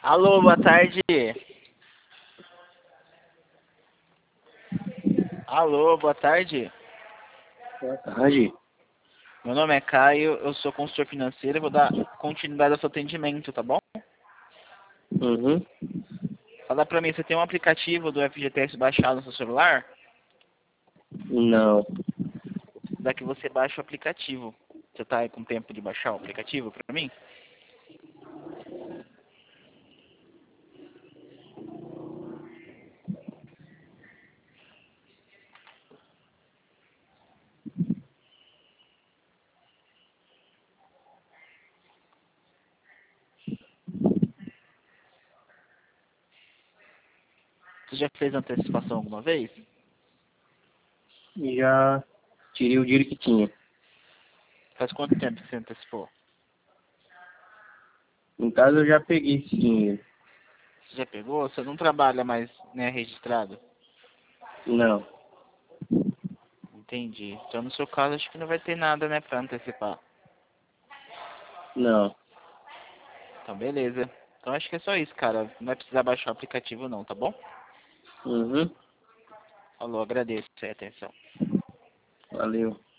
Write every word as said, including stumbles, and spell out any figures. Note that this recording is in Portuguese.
Alô, boa tarde. Alô, boa tarde. Boa tarde. Meu nome é Caio, eu sou consultor financeiro e vou dar continuidade ao seu atendimento, tá bom? Uhum. Fala pra mim, você tem um aplicativo do F G T S baixado no seu celular? Não. Daqui você baixa o aplicativo. Você tá aí com tempo de baixar o aplicativo pra mim? Você já fez antecipação alguma vez? Já tirei o dinheiro que tinha. Faz quanto tempo que você antecipou? Em casa eu já peguei esse dinheiro. Você já pegou? Você não trabalha mais, né, registrado? Não. Entendi. Então no seu caso acho que não vai ter nada, né, pra antecipar. Não. Então beleza. Então acho que é só isso, cara. Não vai precisar baixar o aplicativo não, tá bom? Uhum. Falou, agradeço a atenção. Valeu.